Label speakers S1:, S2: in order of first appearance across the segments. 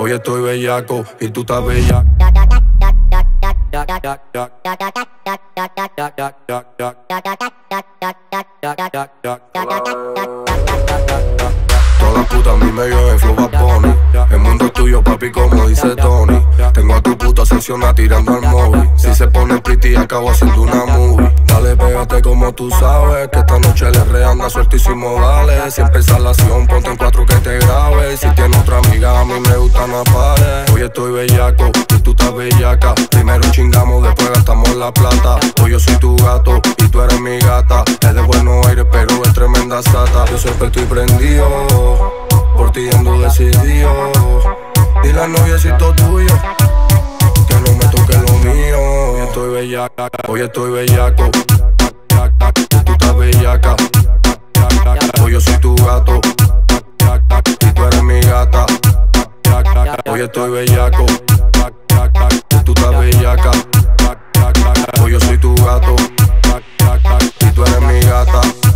S1: Hoy estoy bellaco y tú estás bella. Todas las putas a mí me llueven flow Bad Bunny. El mundo es tuyo, papi, como dice Tony. Tengo a tu puta seccionada tirando al móvil. Si se pone pretty, acabo haciendo una movie. Dale, pégate como tú sabes, que esta noche le reanda sueltísimo, dale. Si empieza la acción, ponte en 4 que te grabe. Si tienes otra amiga, a mí me gustan las pares. Hoy estoy bellaco y tú estás bellaca. Primero chingamos, después gastamos la plata. Hoy yo soy tu gato y tú eres mi gata. Es de Buenos Aires, pero es tremenda sata. Yo siempre estoy prendido, por ti ando decidido. Dile al noviecito tuyo que no me toque lo mío. Hoy estoy bellaca, hoy estoy bellaco. Tú estás bellaca. Hoy yo soy tu gato y tú eres mi gata. Hoy estoy bellaco. Tú estás bellaca. Hoy yo soy tu gato y tú eres mi gata.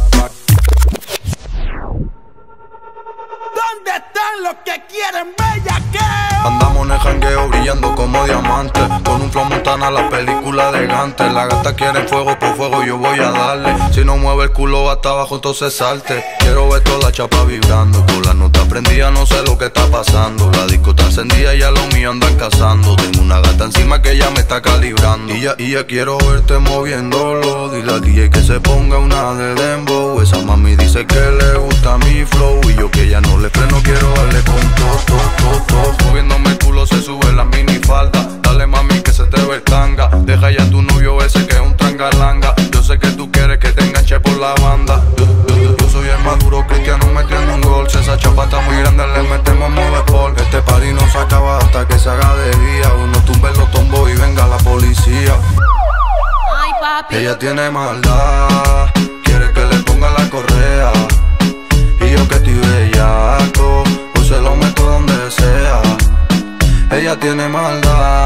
S2: ¿Dónde están los que quieren bellaqueo?
S1: Andamos en el jangueo brillando como diamantes, con un flow Montana, la película de Gante. La gata quiere fuego por fuego, yo voy a darle. Si no mueve el culo hasta abajo, entonces salte. Quiero ver toda la chapa vibrando, con la nota prendida, no sé lo que está pasando. La disco está encendida y a los míos andan cazando. Tengo una gata encima que ya me está calibrando. Y ya quiero verte moviéndolo. Dile al DJ que se ponga una de dembow. Esa mami dice que le gusta mi flow y yo que ya no le freno, quiero darle con todo. Moviéndome el culo se sube la minifalda. Dale mami que se te ve el tanga. Deja ya a tu novio ese que es un trangalanga. Yo sé que tú quieres que te enganche por la banda. Yo soy el maduro cristiano metiendo un gol. Si esa chapa está muy grande le metemos modo sport. Este party no se acaba hasta que se haga de día. Uno tumbe los tombos y venga la policía.
S3: Ay papi,
S1: ella tiene maldad, quiere que le ponga la correa. Y yo que estoy bellaco, pues se lo meto donde sea. Ella tiene maldad,